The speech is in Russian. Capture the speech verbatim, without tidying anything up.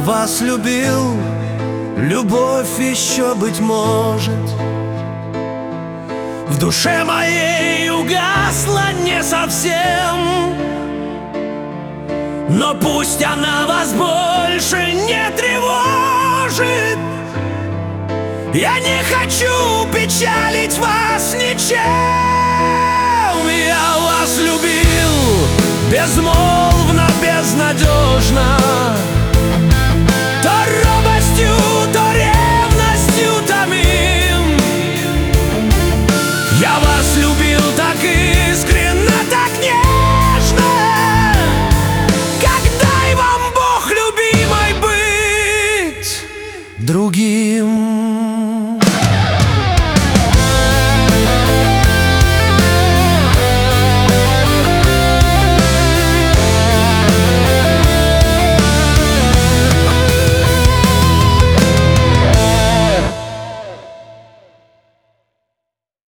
вас любил, любовь еще, быть может, в душе моей угасла не совсем. Но пусть она вас больше не тревожит, я не хочу печалить вас ничем. Я вас любил безмолвно, безнадежно, то робостью, то